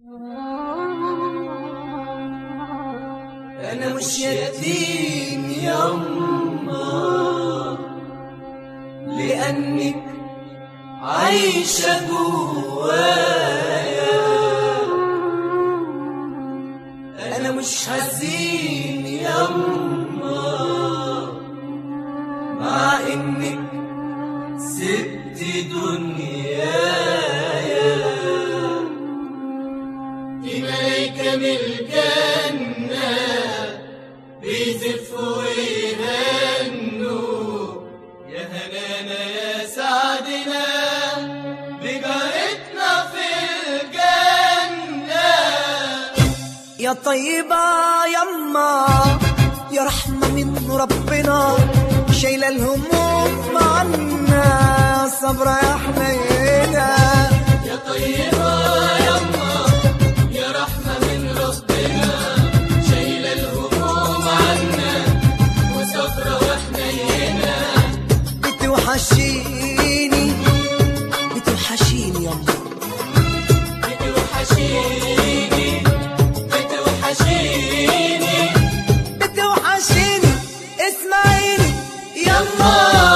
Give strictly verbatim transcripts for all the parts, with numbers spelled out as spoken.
أنا مش يتيم يما لأنك عايشة جوايا. أنا مش حزين يما مع إنك سبت دنيايا. في ملايكة من الجنة بيزفوا ويهنوا يا هنانا يا سعدنا بجارتنا في الجنة. يا طيبة يما يا رحمة من ربنا شايلة الهموم عنا صبرا يا حنينة. يا طيبة يما يا رحمة من ربنا شايلة الهموم عنا وصبرا وحنينة. بتوحشيني بتوحشيني يما بتوحشيني بتوحشيني بتوحشيني اسمعيني يما.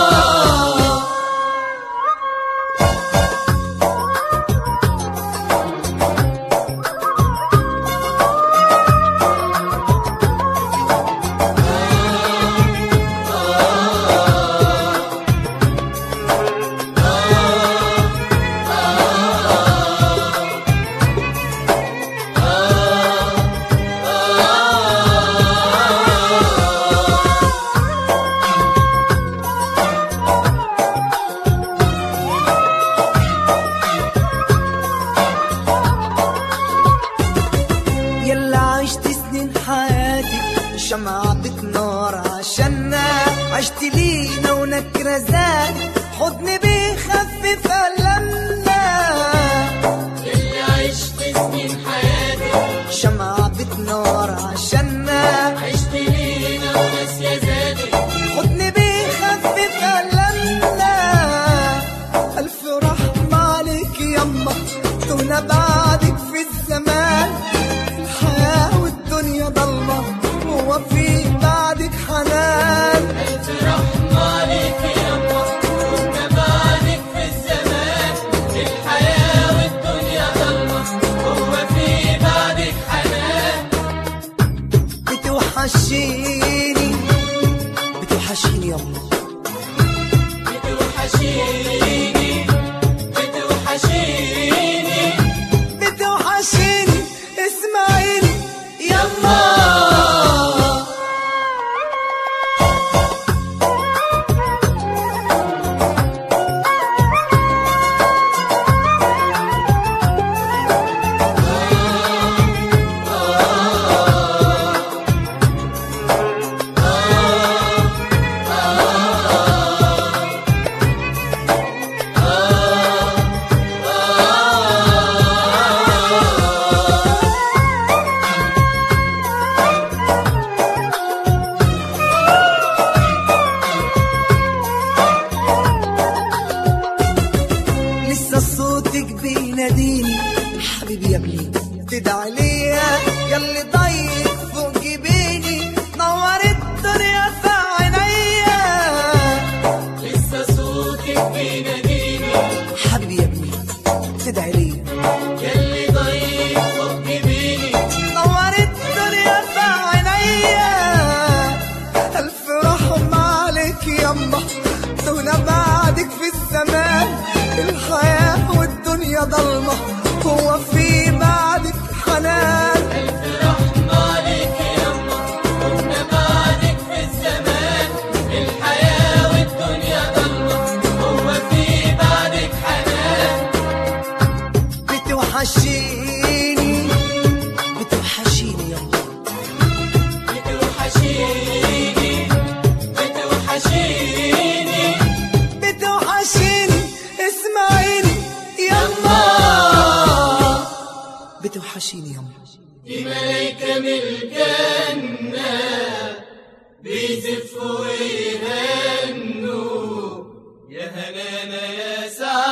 شمعة بتنار عشاننا عشت لينا ونكرة زاد حضن بيخفف ألمنا. اللي عشت سنين حياتي شمعة بتنار عشاننا عشت لينا وناسية زادت حضن بيخفف ألمنا. ألف رحمة عليك يما تهنا بعدك في الزمان. الحياة والدنيا ضلمة وفي بعدك حنان. ألف رحمة عليك يما كنا بعدك في الزمان. الحياة والدنيا ضلمة هو في بعدك حنان. بتوحشيني بتوحشيني يما بتوحشيني بتوحشيني بتوحشيني اسمعيني يما. صوتك بيناديني حبيبي يا ابني تدعي ليا ياللي ضيق فوق جبيني نور الدنيا في عينيا. لسه صوتك بيناديني حبيبي يا ابني تدعي ليا ياللي ضيق فوق جبيني نور الدنيا في عينيا. ألف رحمة عليك يما تهنا بعدك في الزمان. الحياة والدنيا ضلمة هو في بعدك حنان. ألف رحمة عليك يما كنا بعدك في الزمان. الحياة والدنيا ضلمة هو في بعدك حنان. بتوحشيني بتوحشيني يما بتوحشيني بتوحشيني بتوحشيني اسمعيني يما. بتوحشيني يما. في ملايكة من الجنة بيزفوا ويهنوا يا هنانا يا سعد